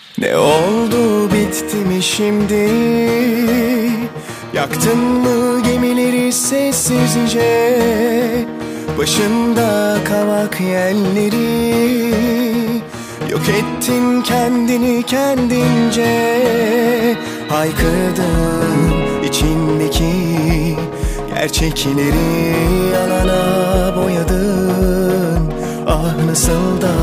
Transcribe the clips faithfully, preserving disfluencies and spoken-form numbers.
Ne oldu, bitti mi şimdi? Yaktın mı gemileri sessizce? Başında kavak yelleri, yok ettin kendini kendince. Haykırdın içindeki gerçekleri, yalana boyadın. Ah nasıl da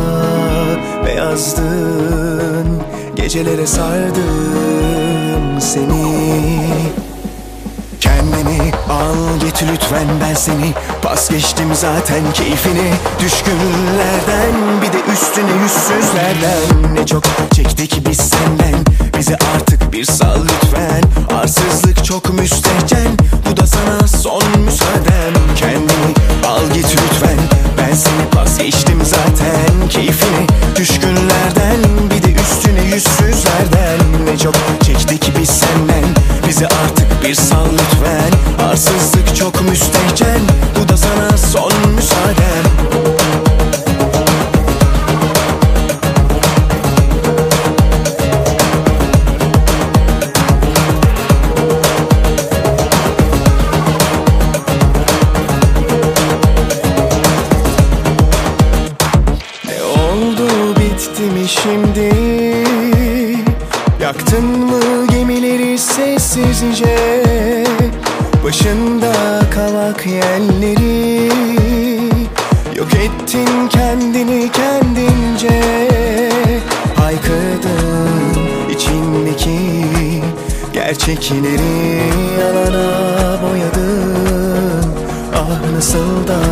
beyazdın, gecelere sardım seni. Kendini al git lütfen, ben seni pas geçtim zaten keyfini. Düşkünlerden bir de üstüne yüzsüzlerden, ne çok çektik biz senden, bize artık bir sal lütfen. Arsızlık çok müstehcen, bu da sana son müsaadem. Kendini al git lütfen, ben seni pas geçtim zaten keyfini. Düşkünlerden bir de üstüne yüzsüzlerden, ne çok çektik biz senden, bize artık bir sal lütfen. Arsızlık çok müstehcen, bu da sana son müsaadem. Ne oldu, bitti mi şimdi? Yaktın mı gemileri sessizce? Başında kavak yelleri, yok ettin kendini kendince. Haykırdın içindeki gerçekleri, yalana boyadın. Ah nasıl da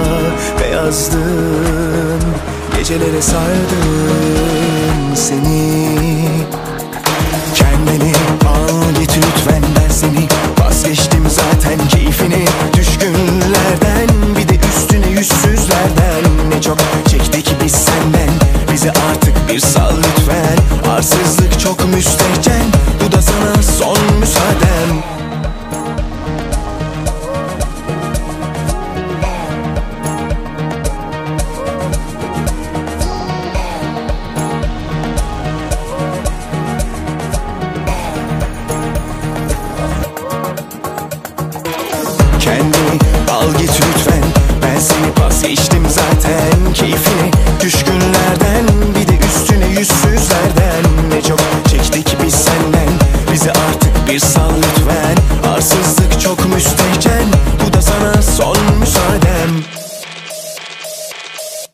beyazdın, gecelere sardım seni. Kendini al git lütfen, ben seni pas geçtim zaten keyfini. Düşkünlerden bir de üstüne yüzsüzlerden, ne çok çektik biz senden, bize artık bir sal lütfen. Arsızlık